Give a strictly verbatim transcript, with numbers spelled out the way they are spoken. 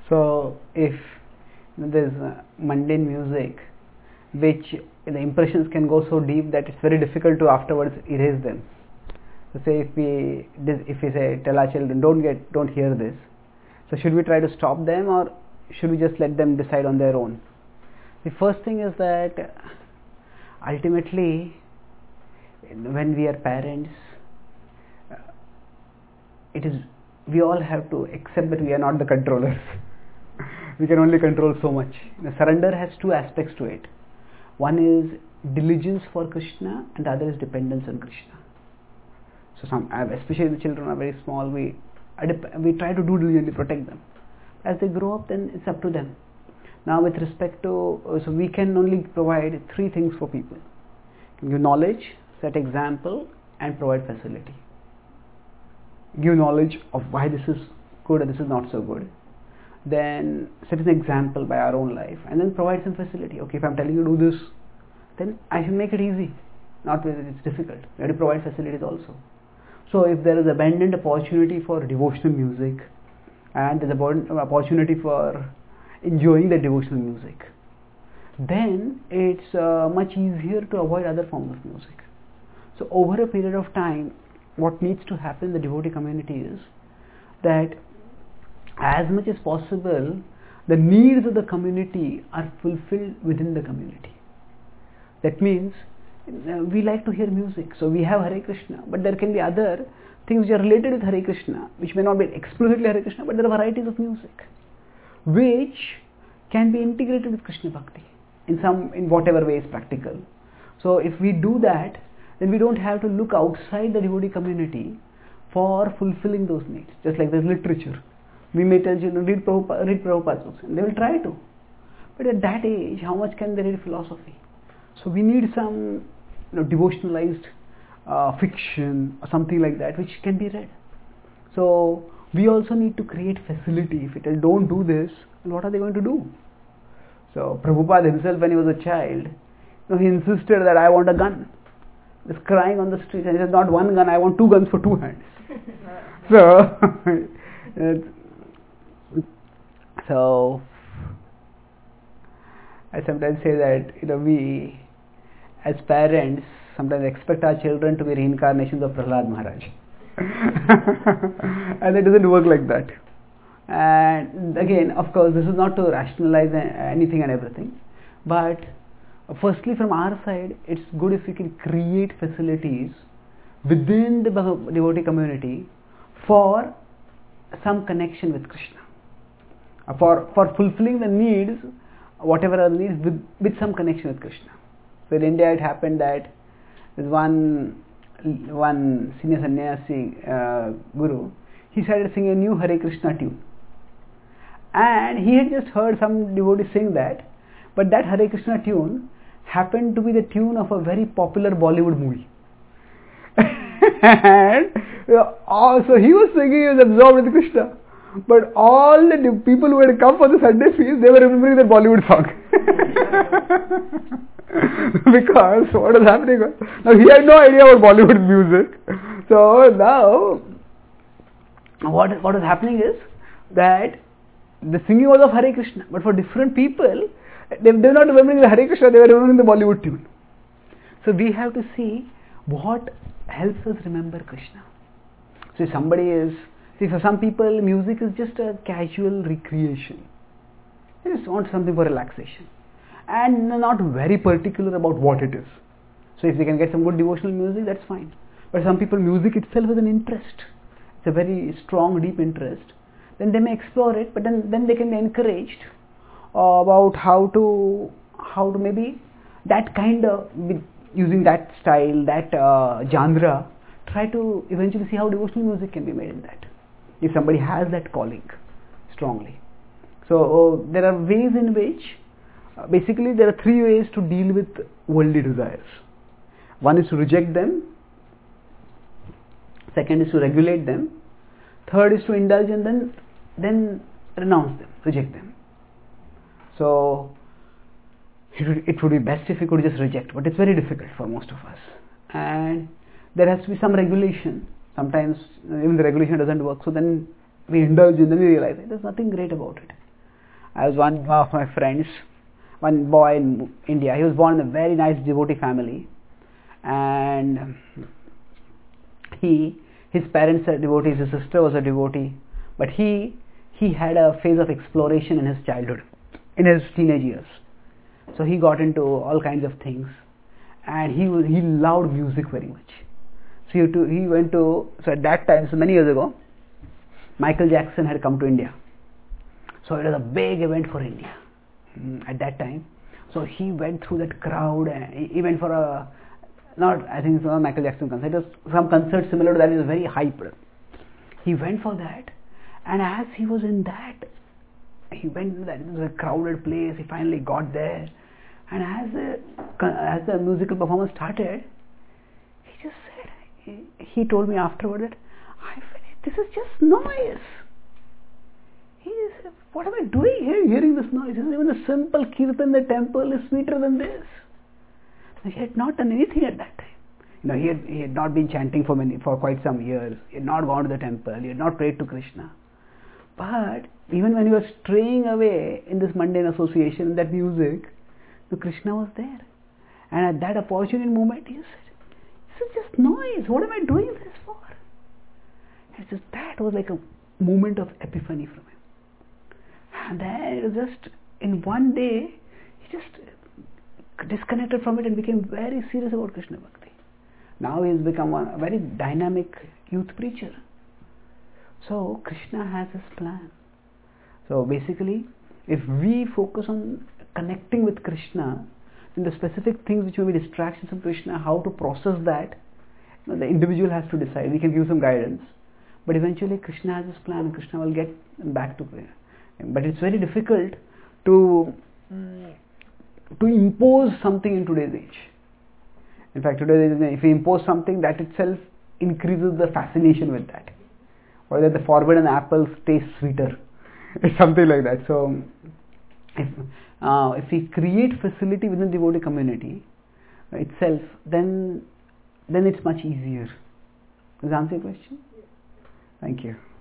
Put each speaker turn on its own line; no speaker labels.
So if you know, there's uh, mundane music, which the impressions can go so deep that it's very difficult to afterwards erase them. So say if we if we say tell our children don't get don't hear this, so should we try to stop them or should we just let them decide on their own? The first thing is that ultimately when we are parents, uh, it is we all have to accept that we are not the controllers. We can only control so much. The surrender has two aspects to it. One is diligence for Krishna and the other is dependence on Krishna. So some, especially the children are very small, we we try to do diligently protect them. As they grow up, then it's up to them. Now with respect to, so we can only provide three things for people. Give knowledge, set example and provide facility. Give knowledge of why this is good and this is not so good. Then set an example by our own life and then provide some facility. Okay, if I'm telling you to do this, then I should make it easy, not that it's difficult. We have to provide facilities also. So if there is abundant opportunity for devotional music and there's abundant opportunity for enjoying the devotional music, then it's uh, much easier to avoid other forms of music. So over a period of time, what needs to happen in the devotee community is that as much as possible, the needs of the community are fulfilled within the community. That means uh, we like to hear music, so we have Hare Krishna, but there can be other things which are related with Hare Krishna, which may not be explicitly Hare Krishna, but there are varieties of music which can be integrated with Krishna Bhakti in some, in whatever way is practical. So if we do that, then we don't have to look outside the devotee community for fulfilling those needs. Just like there's literature. We may tell children, read Prabhupada, read Prabhupada's books, and they will try to. But at that age, how much can they read philosophy? So we need some you know, devotionalized uh, fiction or something like that which can be read. So we also need to create facility. If we tell don't do this, what are they going to do? So Prabhupada himself, when he was a child, you know, he insisted that I want a gun. He was crying on the street and he said, not one gun, I want two guns for two hands. so, so I sometimes say that you know we as parents sometimes expect our children to be reincarnations of Prahlad Maharaj. And it doesn't work like that. And again, of course, this is not to rationalize anything and everything, but firstly from our side, it's good if we can create facilities within the devotee community for some connection with Krishna, for, for fulfilling the needs, whatever are the needs, with, with some connection with Krishna. So in India it happened that there's one one senior sannyasi uh, guru, he started singing a new Hare Krishna tune. And he had just heard some devotee sing that, but that Hare Krishna tune happened to be the tune of a very popular Bollywood movie. And so he was singing, he was absorbed with Krishna. But all the people who had come for the Sunday feast, they were remembering the Bollywood song. Because what was happening was, now he had no idea about Bollywood music. So now, what, what was happening is that the singing was of Hare Krishna, but for different people, they, they were not remembering the Hare Krishna, they were remembering the Bollywood tune. So we have to see what helps us remember Krishna. So if somebody is, see for some people music is just a casual recreation. They just want something for relaxation. And not very particular about what it is. So if they can get some good devotional music, that's fine. But some people, music itself is an interest. It's a very strong, deep interest. Then they may explore it, but then, then they can be encouraged uh, about how to, how to maybe that kind of, with using that style, that uh, genre, try to eventually see how devotional music can be made in that. If somebody has that calling strongly. So uh, there are ways in which, uh, basically there are three ways to deal with worldly desires. One is to reject them, second is to regulate them, third is to indulge in them, then renounce them, reject them. So it would, it would be best if we could just reject, but it's very difficult for most of us. And there has to be some regulation. Sometimes even the regulation doesn't work, so then we indulge and then we realize there's nothing great about it. I was one of my friends, one boy in India. He was born in a very nice devotee family, and he, his parents are devotees, his sister was a devotee, but he, he had a phase of exploration in his childhood, in his teenage years. So he got into all kinds of things, and he was, he loved music very much. So he, to, he went to, so at that time, so many years ago, Michael Jackson had come to India. So it was a big event for India mm, at that time. So he went through that crowd, and he went for a, not I think it was a Michael Jackson concert, it was some concert similar to that, it was very hyped. He went for that, and as he was in that, he went to that, it was a crowded place, he finally got there, and as the, as the musical performance started, he just said, he, he told me afterward that, I feel this is just noise. He said, what am I doing here hearing this noise? Even the simple kirtan in the temple is sweeter than this. He had not done anything at that time. You know, he had, he had not been chanting for many, for quite some years. He had not gone to the temple. He had not prayed to Krishna. But even when he was straying away in this mundane association, that music, the Krishna was there. And at that opportune moment, he said, this is just noise. What am I doing this for? And just that was like a moment of epiphany from him. And then it was just in one day, he just disconnected from it and became very serious about Krishna Bhakti. Now he has become a very dynamic youth preacher. So Krishna has his plan. So basically, if we focus on connecting with Krishna, then the specific things which may be distractions from Krishna, how to process that, you know, the individual has to decide. We can give some guidance. But eventually Krishna has his plan and Krishna will get back to prayer. But it's very difficult to to impose something in today's age. In fact, today if we impose something, that itself increases the fascination with that. Or that the forbidden apples taste sweeter. It's something like that. So if, uh, if we create facility within the devotee community itself, then then it's much easier. Does that answer your question? Thank you.